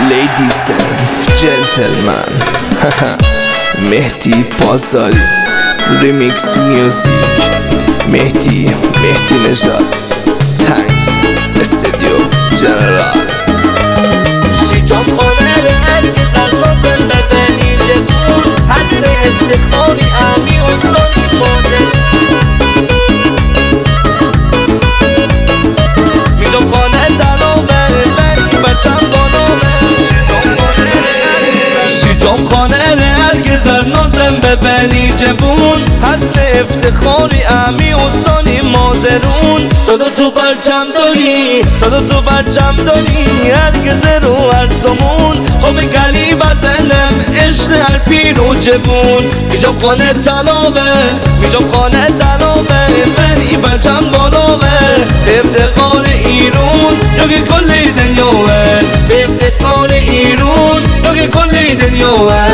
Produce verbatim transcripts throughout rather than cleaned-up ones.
Ladies and gentlemen مهدی پاساری ریمیکس میوزیک مهدی مهدی نژاد تنگز استودیو جنرال شیجام خانه هرگز از نازم ببینی جبون حسن افتخاری امی استانی مانه میجام خانه تنامه بنی بچم بانامه شیجام خانه هرگز از نازم ببینی جبون حسن افتخاری امی استانی مازرون دادا تو برچم داری دادا تو برچم داری هرگز رو هر سمون خوب گلی بزنم عشق هر پیر و جبون میجام خانه تلاوه میجام خانه تلاوه بنی برچم بالاوه به افتخار ایرون یکی کلی دنیاوه به افتخار ایرون یکی کلی دنیاوه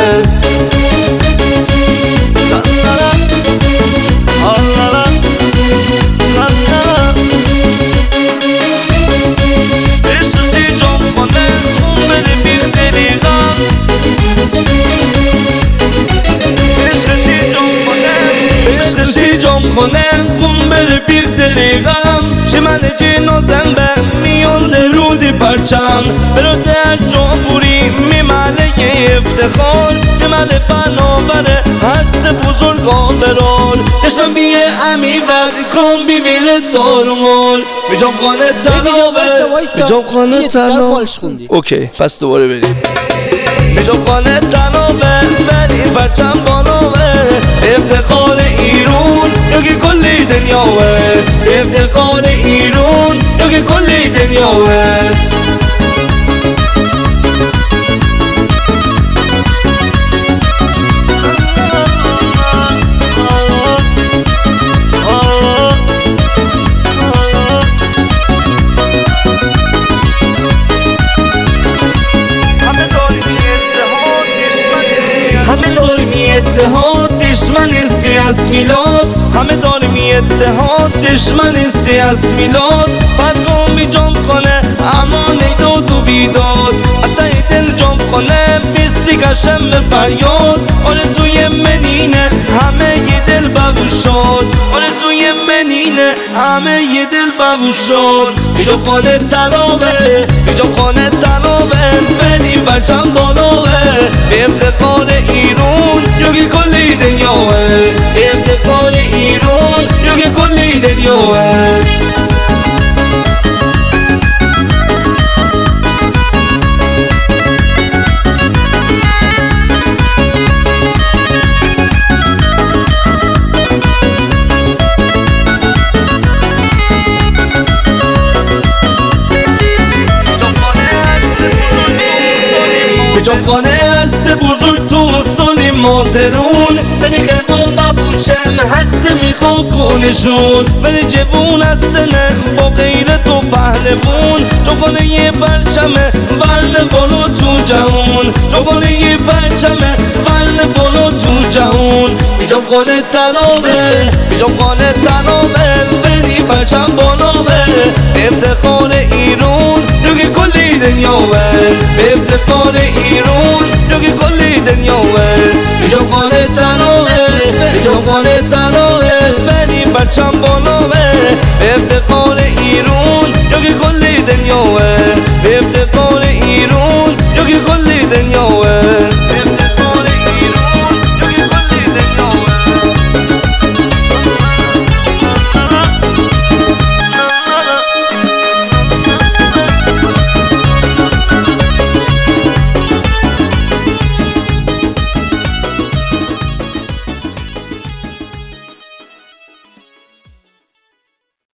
شیجام خانم خون بره پیر دلیغم شمن جنازم به میان درودی پرچم برادر جابوری میمله افتخار میمله بنابره هست بزرگ آبرار دشمن بیه امی ور کن بیبیره تارمال میجام خانه تنابه میجام خانه تنابه اوکی پس دوباره بریم میجام خانه تنابه بری پرچم بانابه افتخار ایرون یکی کلی دنیاوه افتخار ایرون یکی کلی دنیاوه همه دارمی اتحاد دشمن سیاس میلاد همه دارمی اتحاد دشمن سیاس میلاد فتقا میجام خانه اما نیداد و بیداد از ته دل جام خانه بیستی گشم به فریاد آرزوی منینه همه یه دل بگوشاد آرزوی منینه همه یه دل بگوشاد میجام خانه تلاوه میجام خانه تلاوه بنی برچم بالاوه به افتخار ایرون یکی کلی دنیاوه به افتخار ایرون یکی کلی دنیاوه میجام خانه هست بزرگ تو استانی مازرون بنی خیبون ببوشن هست میخوا کنشون بنی جبون هستنه با غیرت و پهلوون جوانه یه برچمه ورن بالا تو جهون جوانه یه برچمه ورن بالا تو جهون میجام خانه تنابه میجام خانه تنابه بنی برچم بالاوه افتخار ایرون یکی کلی دنیاوه به افتخار ایرون یکی کلی دنیاوه میجام خانه تنابه میجام خانه تنابه بنی برچم بالاوه به